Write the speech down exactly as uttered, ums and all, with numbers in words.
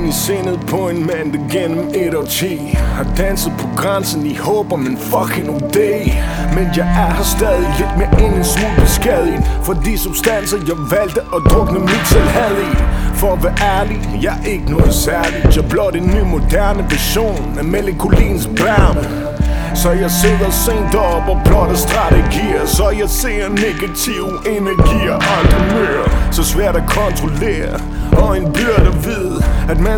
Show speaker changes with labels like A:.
A: ind i sindet på en mand, der gennem et årti har danset på grænsen i håb om en fucking idé. Men jeg er her stadig lidt mere end en smule beskadiget for de substanser, jeg valgte at drukne mit selvhad i. For at være ærlig, jeg er ikke noget særligt. Jeg er blot en ny moderne version af melankolins bærme. Så jeg sidder sent op og plotter strategier, så jeg ser negative energier aldrig mere. Så svært at kontrollere, og en byrde at vide, at man